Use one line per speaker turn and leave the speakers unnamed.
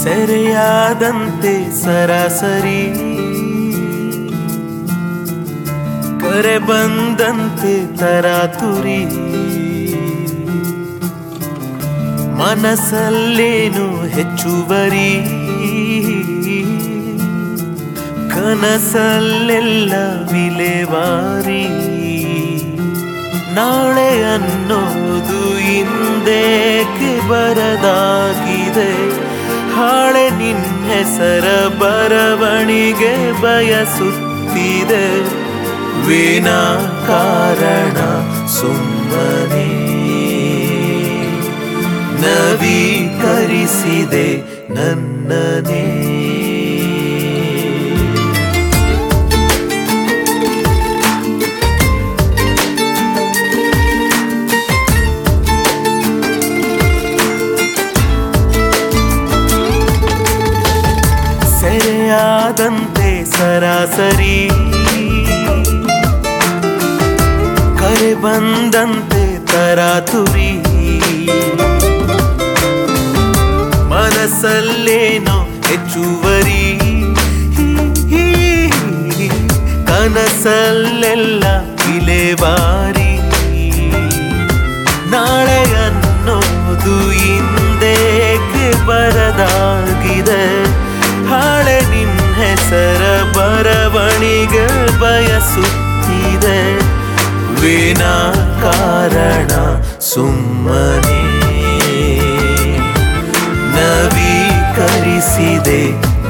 ಸೆರೆಯಾದಂತೆ ಸರಾಸರಿ ಕರೆ ಬಂದಂತೆ ತರಾತುರಿ ಮನಸ್ಸಲ್ಲೇನು ಹೆಚ್ಚುವರಿ ಕನಸಲ್ಲೆಲ್ಲ ವಿಲೇವಾರಿ ನಾಳೆ ಅನ್ನೋದು ಹಿಂದೇಕೆ ಬರದಾಗಿದೆ ಹಾಳೆ ನಿನ್ನ ಹೆಸರ ಬರವಣಿಗೆ ಬಯಸುತ್ತಿದೆ ವಿನಾಕಾರಣ ಸುಮ್ಮನೆ ನವೀಕರಿಸಿದೆ ನನ್ನನೇ ಸೆರೆಯಾದಂತೆ ಸರಾಸರಿ ಕರೆ ಬಂದಂತೆ ತರಾತುರಿ ಮನಸ್ಸಲ್ಲೇನೋ ಹೆಚ್ಚುವರಿ ಕನಸಲ್ಲೆಲ್ಲ ವಿಲೇವಾರಿ ನಾಳೆ ಅನ್ನೋದು ಹಿಂದೇಕೆ ಬರದಾಗಿದೆ ಹಾಳೆ ನಿನ್ನ ಹೆಸರ ಬರವಣಿಗೆ ಬಯಸುತ್ತಿದೆ ವಿನಾಕಾರಣ ಸುಮ್ಮನೆ ನವೀಕರಿಸಿದೆ